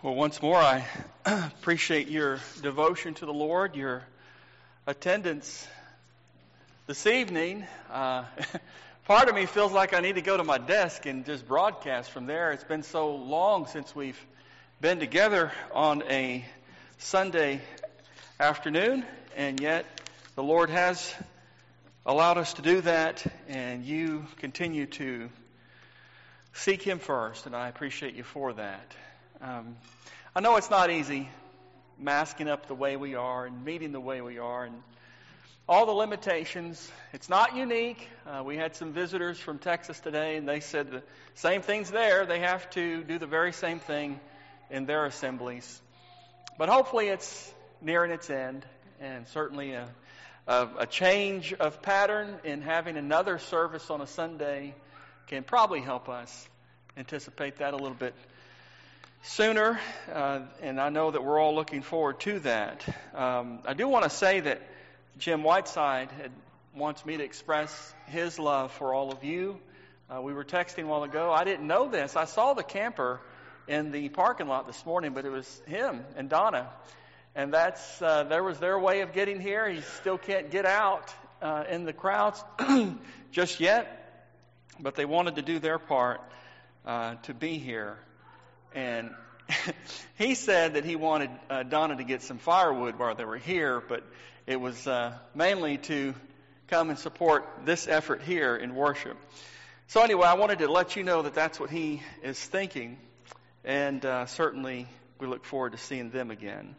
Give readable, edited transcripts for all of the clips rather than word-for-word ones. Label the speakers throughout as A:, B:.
A: Well, once more, I appreciate your devotion to the Lord, your attendance this evening. Part of me feels like I need to go to my desk and just broadcast from there. It's been so long since we've been together on a Sunday afternoon, and yet the Lord has allowed us to do that, and you continue to seek Him first, and I appreciate you for that. I know it's not easy masking up the way we are and meeting the way we are and all the limitations. It's not unique. We had some visitors from Texas today, and they said the same things there. They have to do the very same thing in their assemblies. But hopefully it's nearing its end, and certainly a change of pattern in having another service on a Sunday can probably help us anticipate that a little bit sooner, and I know that we're all looking forward to that. I do want to say that Jim Whiteside wants me to express his love for all of you. We were texting a while ago. I didn't know this. I saw the camper in the parking lot this morning, but it was him and Donna, and there was their way of getting here. He still can't get out in the crowds just yet, but they wanted to do their part to be here. And he said that he wanted Donna to get some firewood while they were here, but it was mainly to come and support this effort here in worship. So anyway, I wanted to let you know that that's what he is thinking, and certainly we look forward to seeing them again.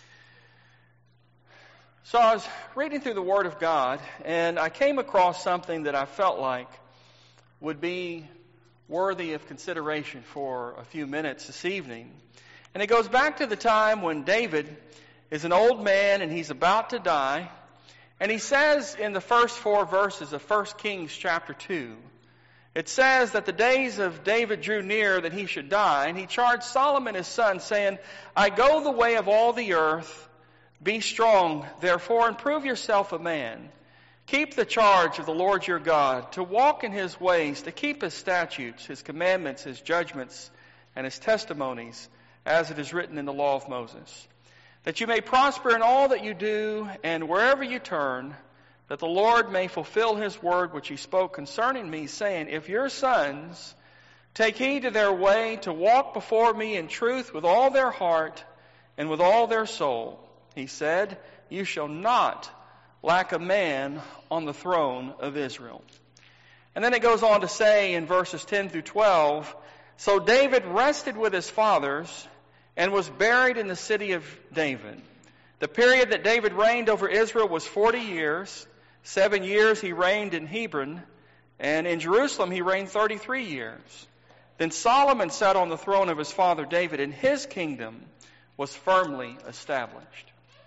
A: So I was reading through the Word of God, and I came across something that I felt like would be worthy of consideration for a few minutes this evening. And it goes back to the time when David is an old man and he's about to die. And he says in the first 4 verses of 1 Kings chapter 2, it says that the days of David drew near that he should die. And he charged Solomon his son, saying, I go the way of all the earth. Be strong, therefore, and prove yourself a man. Keep the charge of the Lord your God, to walk in His ways, to keep His statutes, His commandments, His judgments, and His testimonies, as it is written in the law of Moses. That you may prosper in all that you do, and wherever you turn, that the Lord may fulfill His word which He spoke concerning me, saying, If your sons take heed to their way, to walk before me in truth with all their heart and with all their soul, He said, you shall not lack a man on the throne of Israel. And then it goes on to say in verses 10 through 12, So David rested with his fathers and was buried in the city of David. The period that David reigned over Israel was 40 years. 7 years he reigned in Hebron, and in Jerusalem he reigned 33 years. Then Solomon sat on the throne of his father David, and his kingdom was firmly established.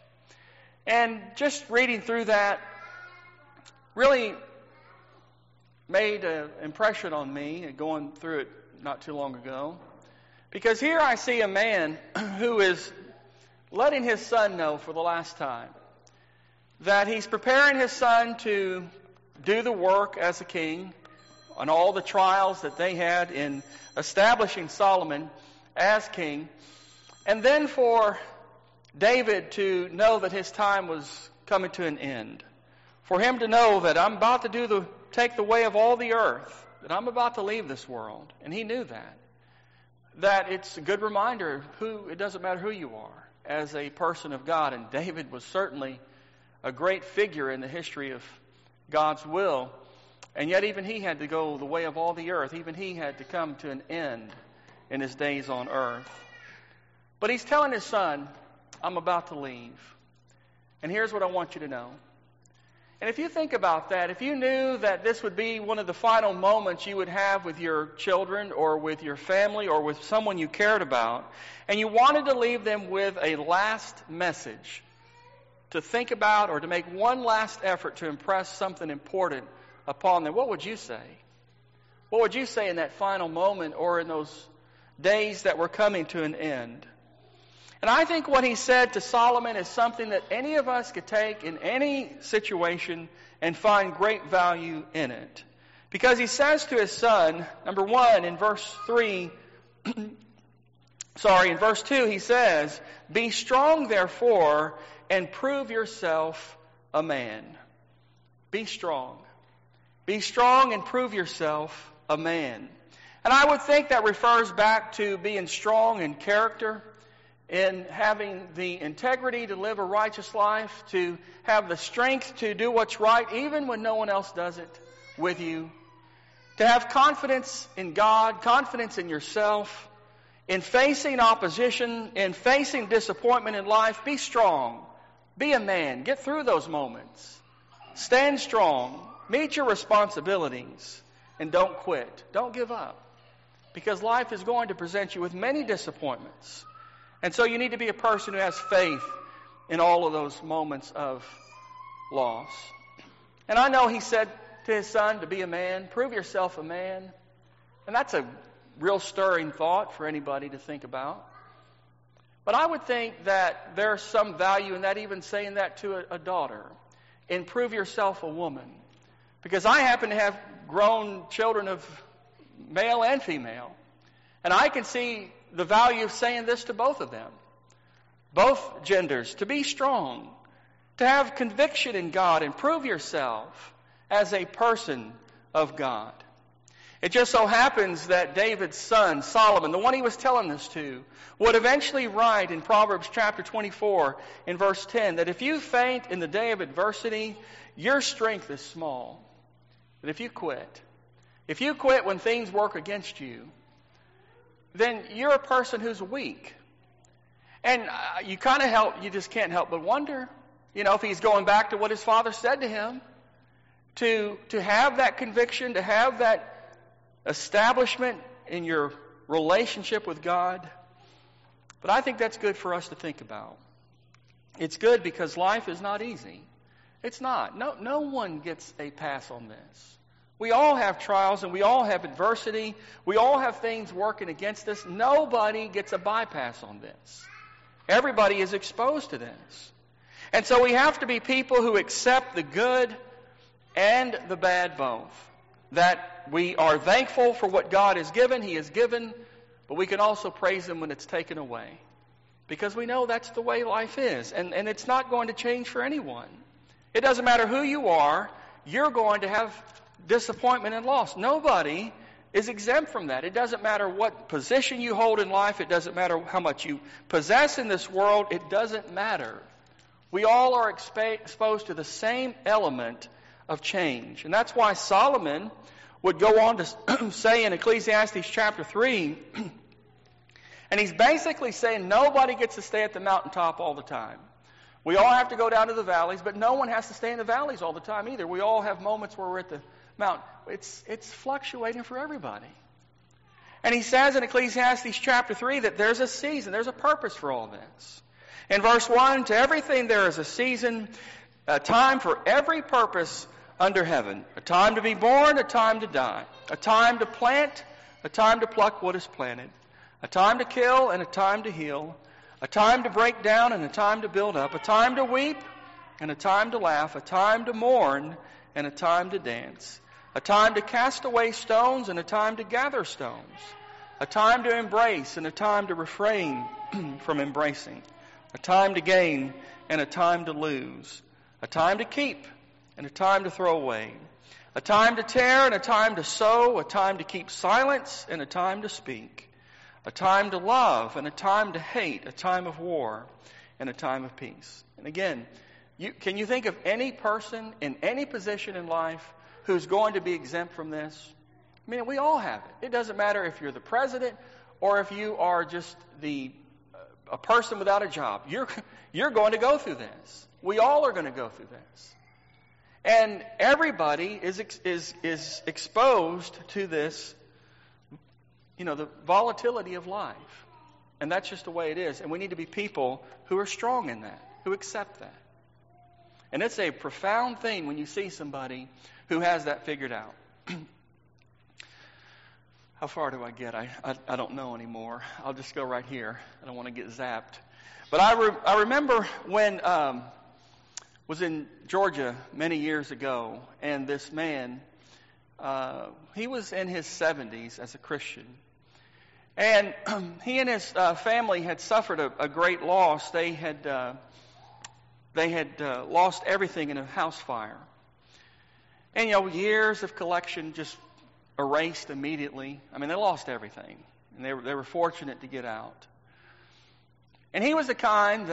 A: And just reading through that really made an impression on me, going through it not too long ago. Because here I see a man who is letting his son know for the last time that he's preparing his son to do the work as a king on all the trials that they had in establishing Solomon as king. And then for David to know that his time was coming to an end. For him to know that I'm about to take the way of all the earth, that I'm about to leave this world. And he knew that. That it's a good reminder it doesn't matter who you are as a person of God. And David was certainly a great figure in the history of God's will. And yet even he had to go the way of all the earth. Even he had to come to an end in his days on earth. But he's telling his son, I'm about to leave. And here's what I want you to know. And if you think about that, if you knew that this would be one of the final moments you would have with your children or with your family or with someone you cared about, and you wanted to leave them with a last message to think about or to make one last effort to impress something important upon them, what would you say? What would you say in that final moment or in those days that were coming to an end? And I think what he said to Solomon is something that any of us could take in any situation and find great value in it. Because he says to his son, number one, in verse 3, In verse 2 he says, "Be strong therefore, and prove yourself a man." Be strong. Be strong and prove yourself a man. And I would think that refers back to being strong in character, in having the integrity to live a righteous life, to have the strength to do what's right even when no one else does it with you, to have confidence in God, confidence in yourself, in facing opposition, in facing disappointment in life. Be strong. Be a man. Get through those moments. Stand strong. Meet your responsibilities. And don't quit. Don't give up. Because life is going to present you with many disappointments. And so you need to be a person who has faith in all of those moments of loss. And I know he said to his son to be a man. Prove yourself a man. And that's a real stirring thought for anybody to think about. But I would think that there's some value in that, even saying that to a daughter. And prove yourself a woman. Because I happen to have grown children of male and female. And I can see the value of saying this to both of them. Both genders. To be strong. To have conviction in God and prove yourself as a person of God. It just so happens that David's son, Solomon, the one he was telling this to, would eventually write in Proverbs chapter 24 in verse 10 that if you faint in the day of adversity, your strength is small. That if you quit when things work against you, then you're a person who's weak. And you just can't help but wonder, if he's going back to what his father said to him, to have that conviction, to have that establishment in your relationship with God. But I think that's good for us to think about. It's good because life is not easy. It's not. No one gets a pass on this. We all have trials and we all have adversity. We all have things working against us. Nobody gets a bypass on this. Everybody is exposed to this. And so we have to be people who accept the good and the bad both. That we are thankful for what God has given, He has given, but we can also praise Him when it's taken away. Because we know that's the way life is. And it's not going to change for anyone. It doesn't matter who you are, you're going to have disappointment and loss. Nobody is exempt from that. It doesn't matter what position you hold in life. It doesn't matter how much you possess in this world. It doesn't matter. We all are exposed to the same element of change. And that's why Solomon would go on to say in Ecclesiastes chapter 3, and he's basically saying nobody gets to stay at the mountaintop all the time. We all have to go down to the valleys, but no one has to stay in the valleys all the time either. We all have moments where we're at the mountain. It's fluctuating for everybody. And he says in Ecclesiastes chapter 3 that there's a season, there's a purpose for all this. In verse 1, to everything there is a season, a time for every purpose under heaven. A time to be born, a time to die. A time to plant, a time to pluck what is planted. A time to kill and a time to heal. A time to break down and a time to build up. A time to weep and a time to laugh. A time to mourn and a time to dance. A time to cast away stones and a time to gather stones. A time to embrace and a time to refrain from embracing. A time to gain and a time to lose. A time to keep and a time to throw away. A time to tear and a time to sow. A time to keep silence and a time to speak. A time to love and a time to hate. A time of war and a time of peace. And again, can you think of any person in any position in life who's going to be exempt from this? I mean, we all have it. It doesn't matter if you're the president or if you are just a person without a job. You're going to go through this. We all are going to go through this. And everybody is exposed to this, the volatility of life. And that's just the way it is. And we need to be people who are strong in that, who accept that. And it's a profound thing when you see somebody who has that figured out. How far do I get? I don't know anymore. I'll just go right here. I don't want to get zapped. But I remember when was in Georgia many years ago, and this man, he was in his 70s as a Christian. And he and his family had suffered a great loss. They had lost everything in a house fire. And, years of collection just erased immediately. I mean, they lost everything. And they were fortunate to get out. And he was the kind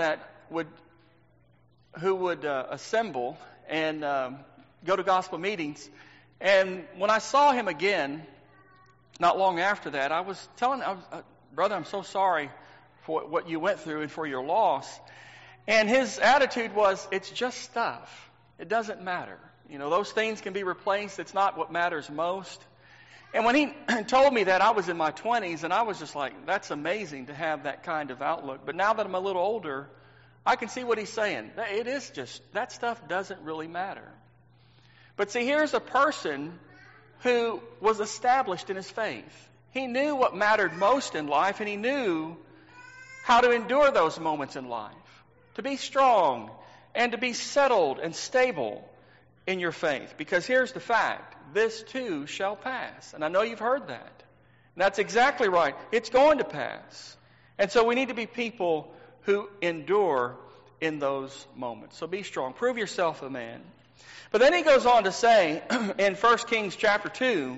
A: who would assemble and go to gospel meetings. And when I saw him again, not long after that, I was telling him, brother, I'm so sorry for what you went through and for your loss. And his attitude was, it's just stuff. It doesn't matter. Those things can be replaced. It's not what matters most. And when he told me that, I was in my 20s, and I was just like, that's amazing to have that kind of outlook. But now that I'm a little older, I can see what he's saying. It is just, that stuff doesn't really matter. But see, here's a person who was established in his faith. He knew what mattered most in life, and he knew how to endure those moments in life. To be strong and to be settled and stable in your faith. Because here's the fact. This too shall pass. And I know you've heard that. And that's exactly right. It's going to pass. And so we need to be people who endure in those moments. So be strong. Prove yourself a man. But then he goes on to say in 1 Kings chapter 2,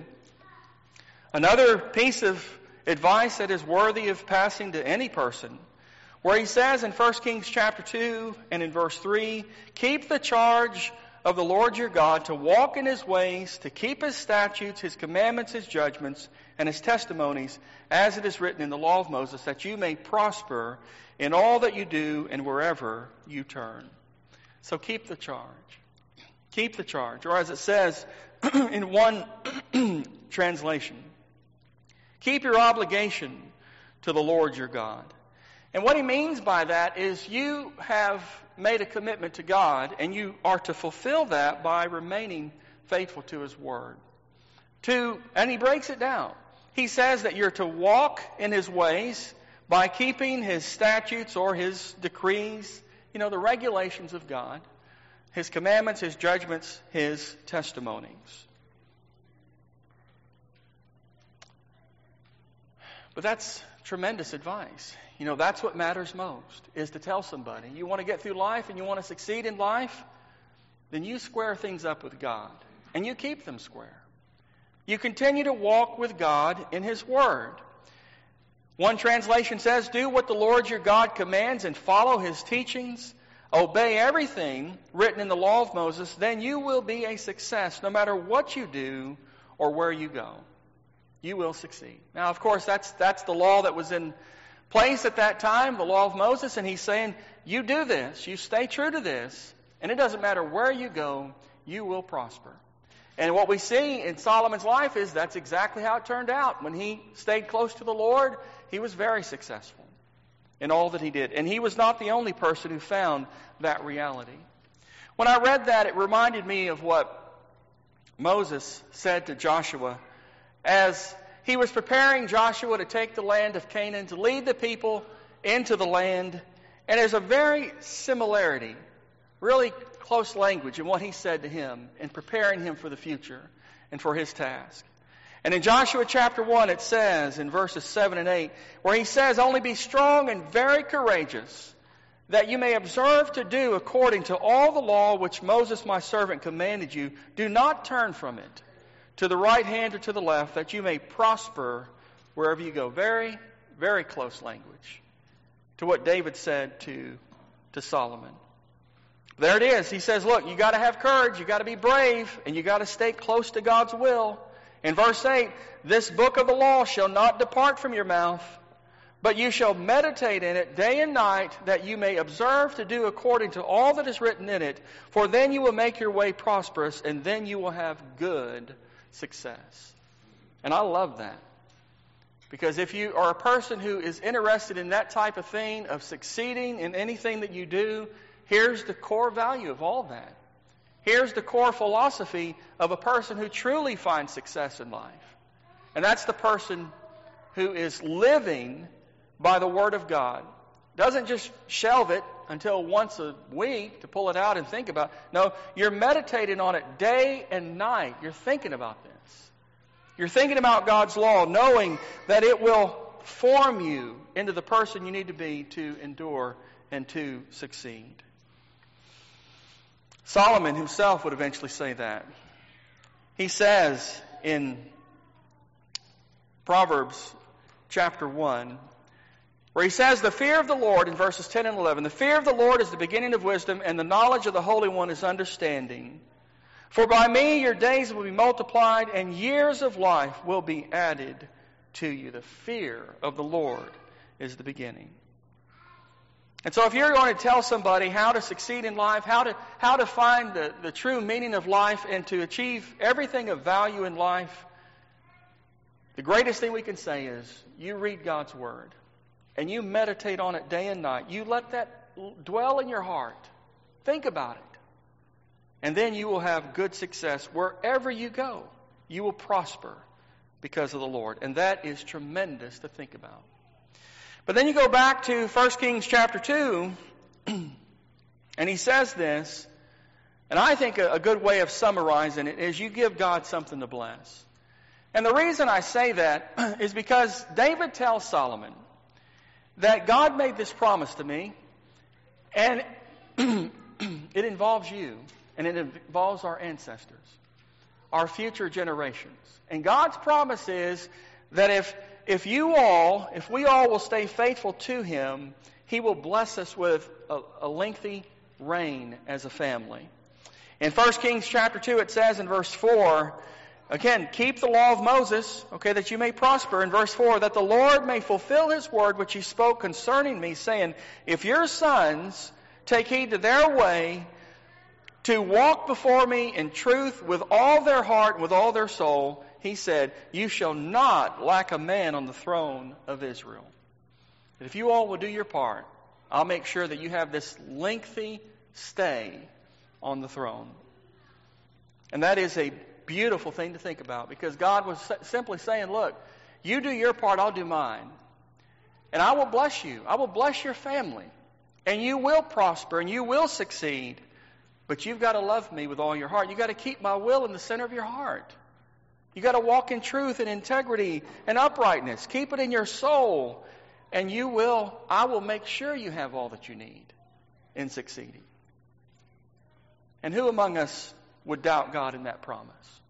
A: another piece of advice that is worthy of passing to any person, where he says in 1 Kings chapter 2 and in verse 3, keep the charge of the Lord your God, to walk in his ways, to keep his statutes, his commandments, his judgments, and his testimonies, as it is written in the law of Moses, that you may prosper in all that you do and wherever you turn. So keep the charge. Keep the charge. Or as it says in one translation, keep your obligation to the Lord your God. And what he means by that is you have made a commitment to God, and you are to fulfill that by remaining faithful to his word. And he breaks it down. He says that you're to walk in his ways by keeping his statutes or his decrees, the regulations of God, his commandments, his judgments, his testimonies. But that's tremendous advice. That's what matters most, is to tell somebody. You want to get through life and you want to succeed in life, then you square things up with God. And you keep them square. You continue to walk with God in his word. One translation says, do what the Lord your God commands and follow his teachings. Obey everything written in the law of Moses. Then you will be a success no matter what you do or where you go. You will succeed. Now, of course, that's the law that was in place at that time, the law of Moses, and he's saying, you do this, you stay true to this, and it doesn't matter where you go, you will prosper. And what we see in Solomon's life is that's exactly how it turned out. When he stayed close to the Lord, he was very successful in all that he did. And he was not the only person who found that reality. When I read that, it reminded me of what Moses said to Joshua as he was preparing Joshua to take the land of Canaan, to lead the people into the land. And there's a very similarity, really close language in what he said to him in preparing him for the future and for his task. And in Joshua chapter 1, it says in verses 7 and 8, where he says, only be strong and very courageous, that you may observe to do according to all the law which Moses my servant commanded you. Do not turn from it to the right hand or to the left, that you may prosper wherever you go. Very, very close language to what David said to Solomon. There it is. He says, look, you got to have courage, you got to be brave, and you got to stay close to God's will. In verse 8, this book of the law shall not depart from your mouth, but you shall meditate in it day and night, that you may observe to do according to all that is written in it. For then you will make your way prosperous, and then you will have good success. And I love that. Because if you are a person who is interested in that type of thing, of succeeding in anything that you do, here's the core value of all that. Here's the core philosophy of a person who truly finds success in life. And that's the person who is living by the Word of God. Doesn't just shelve it until once a week to pull it out and think about it. No, you're meditating on it day and night. You're thinking about this. You're thinking about God's law, knowing that it will form you into the person you need to be to endure and to succeed. Solomon himself would eventually say that. He says in Proverbs chapter 1, where he says, the fear of the Lord, in verses 10 and 11, the fear of the Lord is the beginning of wisdom, and the knowledge of the Holy One is understanding. For by me your days will be multiplied, and years of life will be added to you. The fear of the Lord is the beginning. And so if you're going to tell somebody how to succeed in life, how to find the true meaning of life and to achieve everything of value in life, the greatest thing we can say is you read God's Word and you meditate on it day and night. You let that dwell in your heart. Think about it. And then you will have good success wherever you go. You will prosper because of the Lord. And that is tremendous to think about. But then you go back to 1 Kings chapter 2, and he says this, and I think a good way of summarizing it is you give God something to bless. And the reason I say that is because David tells Solomon that God made this promise to me, and it involves you, and it involves our ancestors, our future generations. And God's promise is that if we all will stay faithful to Him, He will bless us with a lengthy reign as a family. In 1 Kings chapter 2, it says in verse 4, again, keep the law of Moses, that you may prosper. In verse 4, that the Lord may fulfill His word which He spoke concerning me, saying, if your sons take heed to their way, to walk before me in truth with all their heart and with all their soul, He said, you shall not lack a man on the throne of Israel. And if you all will do your part, I'll make sure that you have this lengthy stay on the throne. And that is a beautiful thing to think about, because God was simply saying, look, you do your part, I'll do mine. And I will bless you. I will bless your family. And you will prosper and you will succeed. But you've got to love me with all your heart. You've got to keep my will in the center of your heart. You've got to walk in truth and integrity and uprightness. Keep it in your soul. And I will make sure you have all that you need in succeeding. And who among us would doubt God in that promise?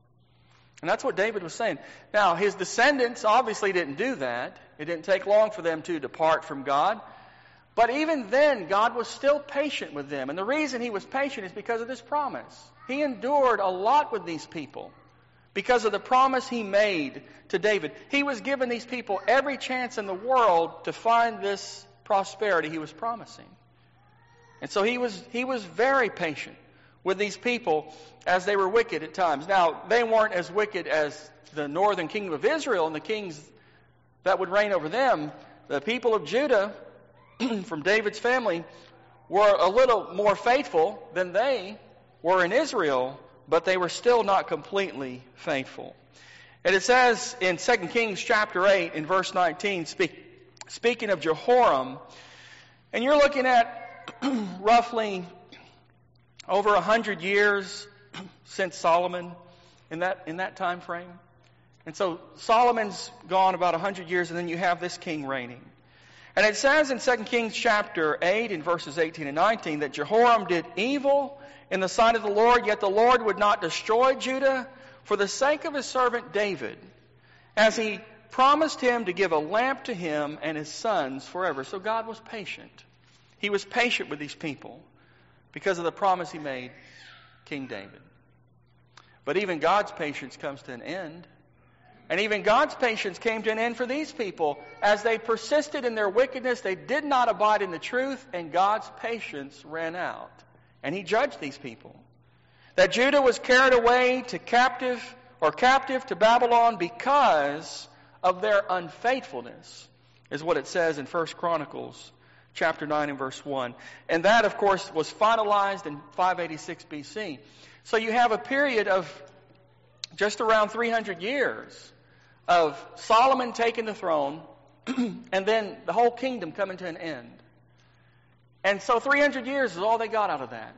A: And that's what David was saying. Now, his descendants obviously didn't do that. It didn't take long for them to depart from God. But even then, God was still patient with them. And the reason He was patient is because of this promise. He endured a lot with these people because of the promise He made to David. He was giving these people every chance in the world to find this prosperity He was promising. And so He was very patient with these people as they were wicked at times. Now, they weren't as wicked as the northern kingdom of Israel and the kings that would reign over them. The people of Judah from David's family were a little more faithful than they were in Israel, but they were still not completely faithful. And it says in 2 Kings chapter 8 in verse 19, speaking of Jehoram, and you're looking at roughly over 100 years since Solomon in that time frame. And so Solomon's gone about 100 years, and then you have this king reigning. And it says in 2 Kings chapter 8 in verses 18 and 19 that Jehoram did evil in the sight of the Lord, yet the Lord would not destroy Judah for the sake of His servant David, as He promised him to give a lamp to him and his sons forever. So God was patient. He was patient with these people because of the promise He made King David. But even God's patience comes to an end. And even God's patience came to an end for these people. As they persisted in their wickedness, they did not abide in the truth, and God's patience ran out. And He judged these people. That Judah was carried away to captive to Babylon because of their unfaithfulness, is what it says in 1 Chronicles chapter 9 and verse 1. And that, of course, was finalized in 586 BC. So you have a period of just around 300 years of Solomon taking the throne and then the whole kingdom coming to an end. And so 300 years is all they got out of that,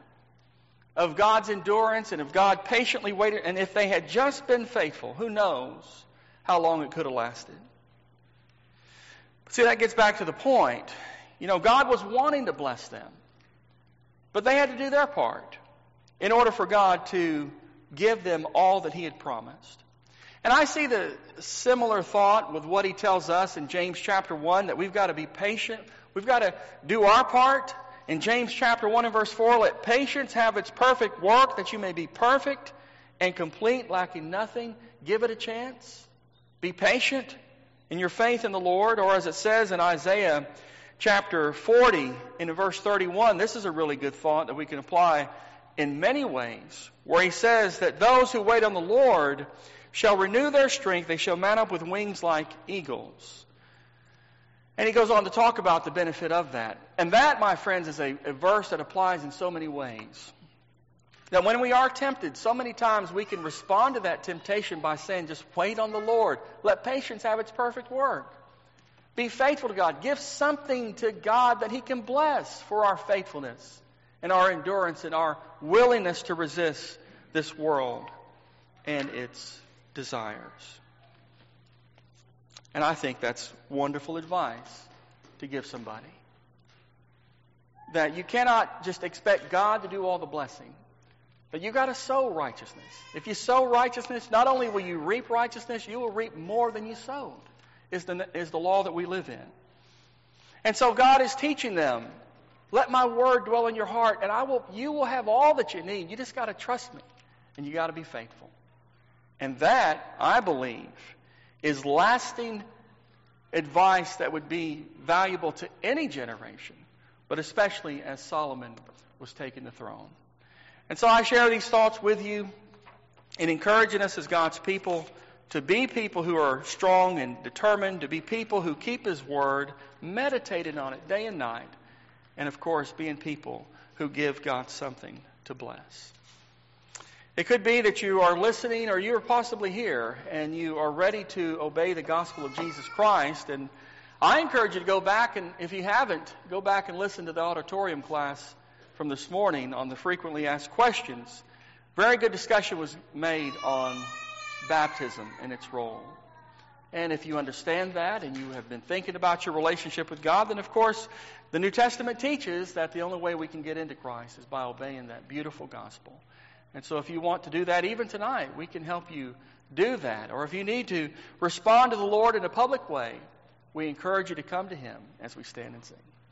A: of God's endurance and of God patiently waiting. And if they had just been faithful, who knows how long it could have lasted. See, that gets back to the point. God was wanting to bless them, but they had to do their part in order for God to give them all that He had promised. And I see the similar thought with what He tells us in James chapter 1, that we've got to be patient. We've got to do our part. In James chapter 1 and verse 4, let patience have its perfect work, that you may be perfect and complete, lacking nothing. Give it a chance. Be patient in your faith in the Lord. Or as it says in Isaiah chapter 40 in verse 31, this is a really good thought that we can apply in many ways, where He says that those who wait on the Lord shall renew their strength. They shall mount up with wings like eagles. And He goes on to talk about the benefit of that. And that, my friends, is a verse that applies in so many ways. That when we are tempted, so many times we can respond to that temptation by saying, just wait on the Lord. Let patience have its perfect work. Be faithful to God. Give something to God that He can bless for our faithfulness and our endurance and our willingness to resist this world and its desires. And I think that's wonderful advice to give somebody. That you cannot just expect God to do all the blessing, but you got to sow righteousness. If you sow righteousness, not only will you reap righteousness, you will reap more than you sowed, is the law that we live in. And so God is teaching them, let my word dwell in your heart, and you will have all that you need. You just got to trust me, and you got to be faithful. And that, I believe, is lasting advice that would be valuable to any generation, but especially as Solomon was taking the throne. And so I share these thoughts with you in encouraging us as God's people to be people who are strong and determined, to be people who keep His word, meditating on it day and night, and of course being people who give God something to bless. It could be that you are listening, or you are possibly here and you are ready to obey the gospel of Jesus Christ. And I encourage you to go back, and if you haven't, go back and listen to the auditorium class from this morning on the frequently asked questions. Very good discussion was made on baptism and its role. And if you understand that and you have been thinking about your relationship with God, then of course the New Testament teaches that the only way we can get into Christ is by obeying that beautiful gospel. And so if you want to do that even tonight, we can help you do that. Or if you need to respond to the Lord in a public way, we encourage you to come to Him as we stand and sing.